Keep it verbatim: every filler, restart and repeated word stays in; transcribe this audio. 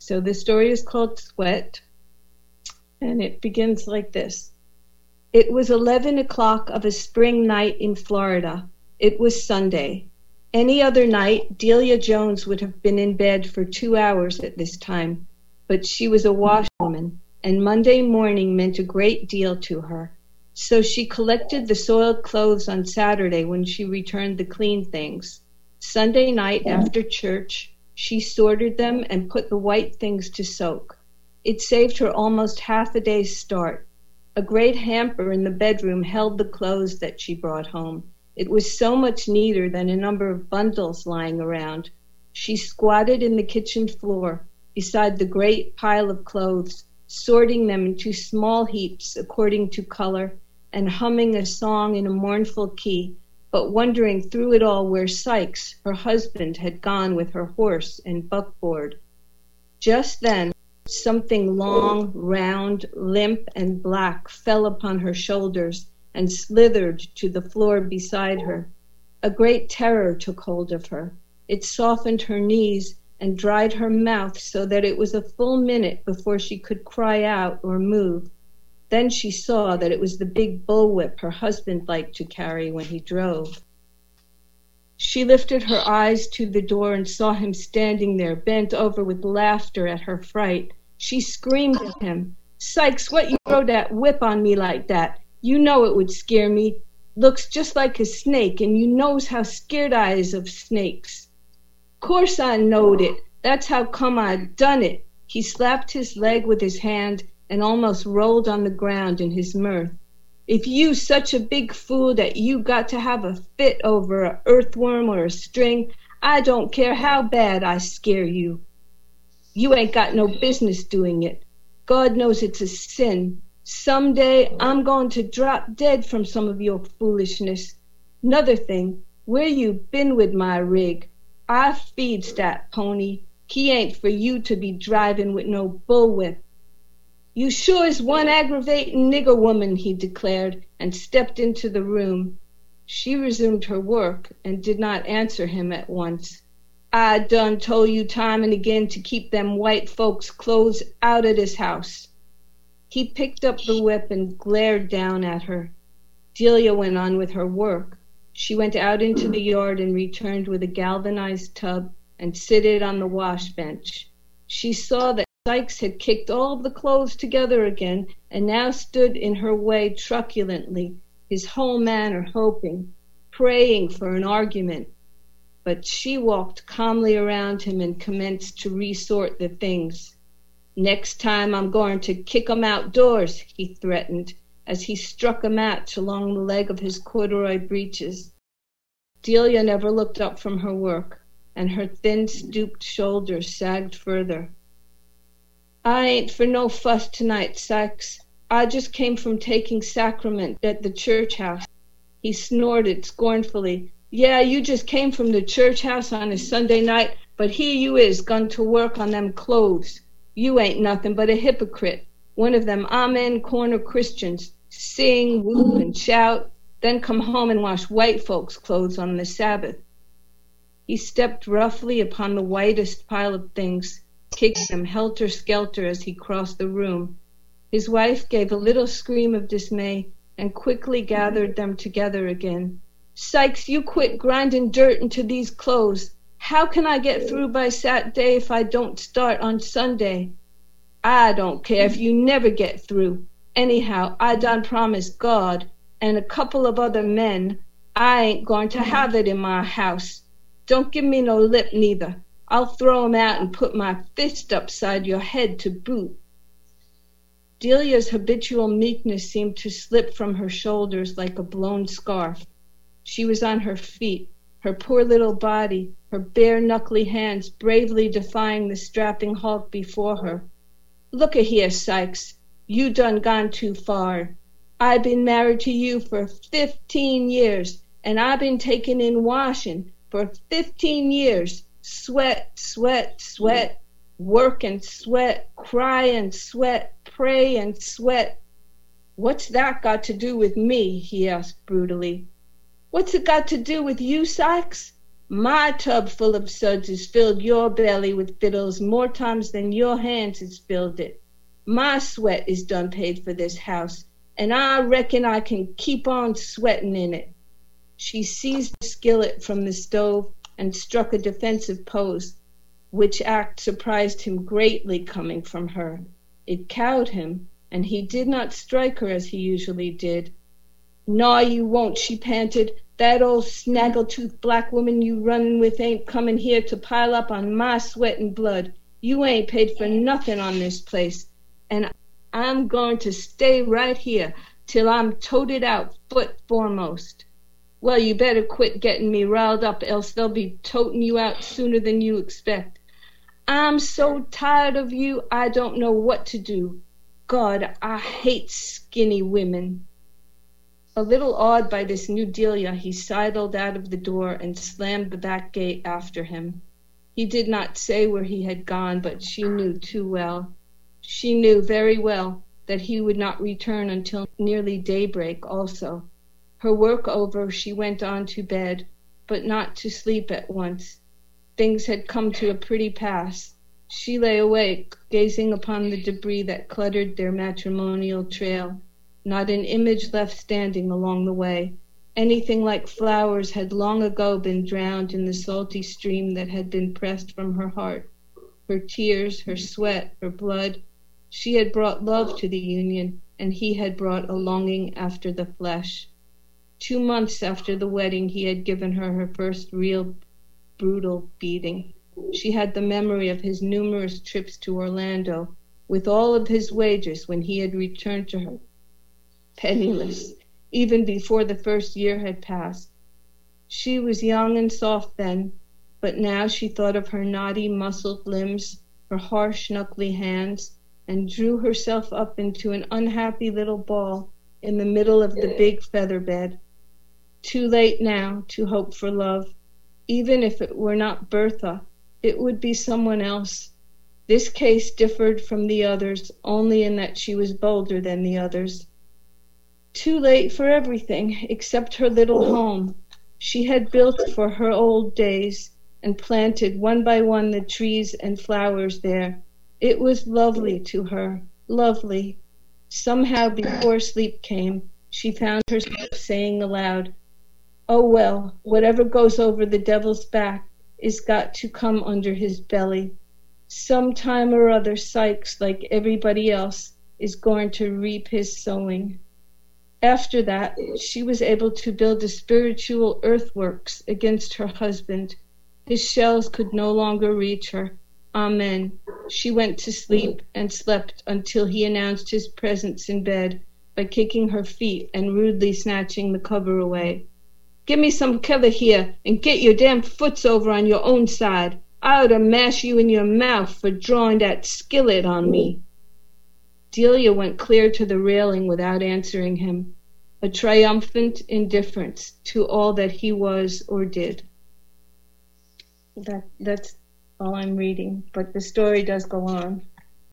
So the story is called Sweat, and it begins like this. It was eleven o'clock of a spring night in Florida. It was Sunday. Any other night, Delia Jones would have been in bed for two hours at this time, but she was a washwoman, and Monday morning meant a great deal to her. So she collected the soiled clothes on Saturday when she returned the clean things. Sunday night after church, she sorted them and put the white things to soak. It saved her almost half a day's start. A great hamper in the bedroom held the clothes that she brought home. It was so much neater than a number of bundles lying around. She squatted in the kitchen floor beside the great pile of clothes, sorting them into small heaps according to color, and humming a song in a mournful key, but wondering through it all where Sykes, her husband, had gone with her horse and buckboard. Just then, something long, round, limp, and black fell upon her shoulders and slithered to the floor beside her. A great terror took hold of her. It softened her knees and dried her mouth so that it was a full minute before she could cry out or move. Then she saw that it was the big bullwhip her husband liked to carry when he drove. She lifted her eyes to the door and saw him standing there, bent over with laughter at her fright. She screamed at him, "Sykes, what you throw that whip on me like that? You know it would scare me. Looks just like a snake, and you knows how scared I is of snakes." "Course I knowed it. That's how come I done it." He slapped his leg with his hand and almost rolled on the ground in his mirth. "If you such a big fool that you got to have a fit over a earthworm or a string, I don't care how bad I scare you. You ain't got no business doing it. God knows it's a sin. Someday I'm going to drop dead from some of your foolishness. 'Nother thing, where you been with my rig? I feeds that pony. He ain't for you to be driving with no bullwhip." "You sure is one aggravating nigger woman," he declared, and stepped into the room. She resumed her work and did not answer him at once. "I done told you time and again to keep them white folks' clothes out of this house." He picked up the whip and glared down at her. Delia went on with her work. She went out into the yard and returned with a galvanized tub and seated on the wash bench. She saw that Sykes had kicked all of the clothes together again and now stood in her way truculently, his whole manner hoping, praying for an argument. But she walked calmly around him and commenced to resort the things. "Next time I'm going to kick 'em outdoors," he threatened, as he struck a match along the leg of his corduroy breeches. Delia never looked up from her work, and her thin, stooped shoulders sagged further. "I ain't for no fuss tonight, Sykes. I just came from taking sacrament at the church house." He snorted scornfully. "Yeah, you just came from the church house on a Sunday night, but here you is gone to work on them clothes. You ain't nothing but a hypocrite, one of them Amen corner Christians, sing, whoop, and shout, then come home and wash white folks' clothes on the Sabbath." He stepped roughly upon the whitest pile of things, kicked them helter-skelter as he crossed the room. His wife gave a little scream of dismay and quickly gathered them together again. "Sykes, you quit grinding dirt into these clothes. How can I get through by Saturday if I don't start on Sunday?" "I don't care if you never get through. Anyhow, I done promised God and a couple of other men I ain't going to have it in my house. Don't give me no lip neither. I'll throw 'em out and put my fist upside your head to boot." Delia's habitual meekness seemed to slip from her shoulders like a blown scarf. She was on her feet, her poor little body, her bare knuckly hands bravely defying the strapping hulk before her. "Look a here, Sykes, you done gone too far. I been married to you for fifteen years, and I been taking in washing for fifteen years. Sweat, sweat, sweat, work and sweat, cry and sweat, pray and sweat. What's that got to do with me?" he asked brutally. "What's it got to do with you, Sykes? My tub full of suds has filled your belly with victuals more times than your hands has filled it. My sweat is done paid for this house, and I reckon I can keep on sweating in it. She seized the skillet from the stove and struck a defensive pose, which act surprised him greatly coming from her. It cowed him, and he did not strike her as he usually did. "No, you won't," she panted. "That old snaggletooth black woman you runnin' with ain't comin' here to pile up on my sweat and blood. You ain't paid for nothing on this place, and I'm going to stay right here till I'm toted out foot foremost." "Well, you better quit getting me riled up, else they'll be toting you out sooner than you expect." "I'm so tired of you, I don't know what to do. God, I hate skinny women." A little awed by this new Delia, he sidled out of the door and slammed the back gate after him. He did not say where he had gone, but she knew too well. She knew very well that he would not return until nearly daybreak also. Her work over, she went on to bed, but not to sleep at once. Things had come to a pretty pass. She lay awake, gazing upon the debris that cluttered their matrimonial trail. Not an image left standing along the way. Anything like flowers had long ago been drowned in the salty stream that had been pressed from her heart. Her tears, her sweat, her blood. She had brought love to the union, and he had brought a longing after the flesh. Two months after the wedding, he had given her her first real brutal beating. She had the memory of his numerous trips to Orlando, with all of his wages when he had returned to her, penniless, even before the first year had passed. She was young and soft then, but now she thought of her knotty, muscled limbs, her harsh, knuckly hands, and drew herself up into an unhappy little ball in the middle of the big feather bed. Too late now to hope for love. Even if it were not Bertha, it would be someone else. This case differed from the others only in that she was bolder than the others. Too late for everything except her little home. She had built for her old days and planted one by one the trees and flowers there. It was lovely to her, lovely. Somehow before sleep came, she found herself saying aloud, "Oh well, whatever goes over the devil's back is got to come under his belly. Some time or other Sykes, like everybody else, is going to reap his sowing." After that, she was able to build a spiritual earthworks against her husband. His shells could no longer reach her. Amen. She went to sleep and slept until he announced his presence in bed by kicking her feet and rudely snatching the cover away. "Give me some killer here, and get your damn foots over on your own side. I ought to mash you in your mouth for drawing that skillet on me." Delia went clear to the railing without answering him, a triumphant indifference to all that he was or did. That, that's all I'm reading, but the story does go on.